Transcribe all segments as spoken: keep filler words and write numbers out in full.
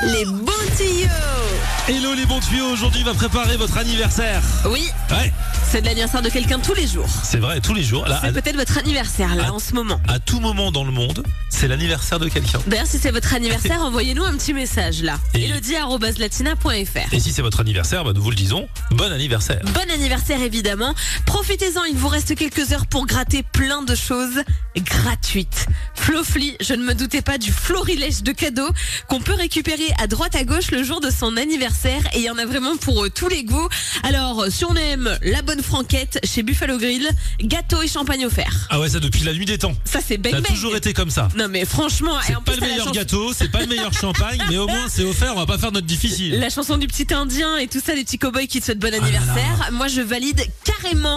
Les bons tuyaux. Hello les bons tuyaux, aujourd'hui va préparer votre anniversaire. Oui, Ouais, c'est de l'anniversaire de quelqu'un tous les jours. c'est vrai, tous les jours. Là, C'est à, peut-être votre anniversaire là à- en ce moment. à tout moment dans le monde, c'est l'anniversaire de quelqu'un. D'ailleurs, si c'est votre anniversaire, envoyez-nous un petit message là. Et- elodie arobase latina point fr. Et si c'est votre anniversaire, bah, nous vous le disons, bon anniversaire. Bon anniversaire évidemment. Profitez-en, il vous reste quelques heures pour gratter plein de choses gratuites. Flofly, je ne me doutais pas du florilège de cadeaux qu'on peut récupérer à droite à gauche le jour de son anniversaire. Et il y en a vraiment pour euh, tous les goûts. Alors, si on aime la bonne franquette chez Buffalo Grill, gâteau et champagne offert. Ah ouais, ça depuis la nuit des temps. Ça c'est bang Ça a bang. toujours été comme ça. Non mais franchement, et C'est en pas plus, le t'as la meilleur chanson- gâteau, c'est pas le meilleur champagne, mais au moins c'est offert, on va pas faire notre difficile. La chanson du petit indien et tout ça, les petits cow-boys qui te souhaitent bon là anniversaire. Moi, je valide carrément.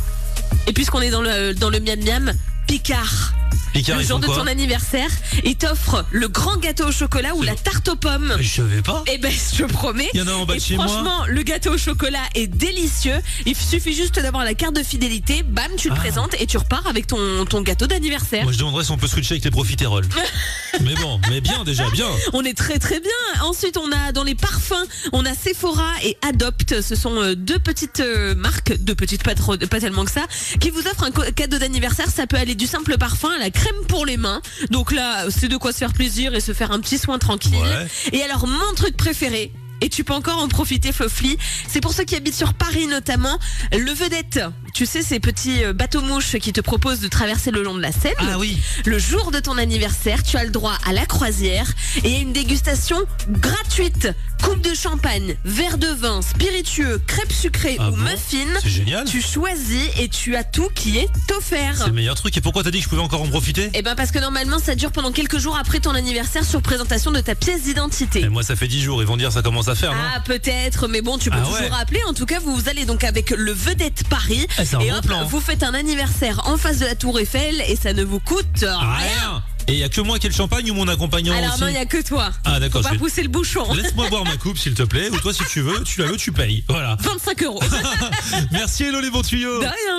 Et puisqu'on est dans le, dans le miam miam, Picard. Picard, Le ils jour font de quoi ton anniversaire, il t'offre le grand gâteau au chocolat ou la tarte aux pommes. Je savais pas. Eh ben, je te promets. Il y en a en bas Et de chez moi. franchement, le gâteau au chocolat est délicieux. Il suffit juste d'avoir la carte de fidélité. Bam, tu le Ah. présentes et tu repars avec ton, ton gâteau d'anniversaire. Moi je demanderais si on peut switcher avec les profiteroles. Mais bon, mais bien déjà, bien. On est très très bien. Ensuite, on a dans les parfums, on a Sephora et Adopt. Ce sont euh, deux petites euh, marques, deux petites pas, trop, pas tellement que ça, qui vous offrent un co- cadeau d'anniversaire. Ça peut aller du simple parfum à la crème pour les mains. Donc là, c'est de quoi se faire plaisir et se faire un petit soin tranquille. Ouais. Et alors, mon truc préféré. Et tu peux encore en profiter, Flofly. C'est pour ceux qui habitent sur Paris notamment. Le Vedette, tu sais, ces petits euh, bateaux-mouches qui te proposent de traverser le long de la Seine. Ah oui. Le jour de ton anniversaire, tu as le droit à la croisière et il y a une dégustation gratuite. Coupe de champagne, verre de vin, spiritueux, crêpes sucrées Ah ou bon muffins. C'est génial. Tu choisis et tu as tout qui est offert. C'est le meilleur truc. Et pourquoi t'as dit que je pouvais encore en profiter? Eh ben parce que normalement ça dure pendant quelques jours après ton anniversaire sur présentation de ta pièce d'identité. Et moi ça fait dix jours, ils vont dire ça commence à faire, non? Ah peut-être, mais bon tu peux Ah toujours ouais. rappeler. En tout cas vous allez donc avec le Vedette Paris Eh, c'est un et bon hop plan. vous faites un anniversaire en face de la Tour Eiffel et ça ne vous coûte rien. Rien. Et il y a que moi qui ai le champagne ou mon accompagnant Alors aussi? non il y a que toi. Ah d'accord. Faut pas je vais- pousser le bouchon. Laisse-moi boire ma coupe s'il te plaît. Ou toi si tu veux, tu la veux, tu payes. Voilà. vingt-cinq euros. Merci Hello les bons tuyaux. De rien.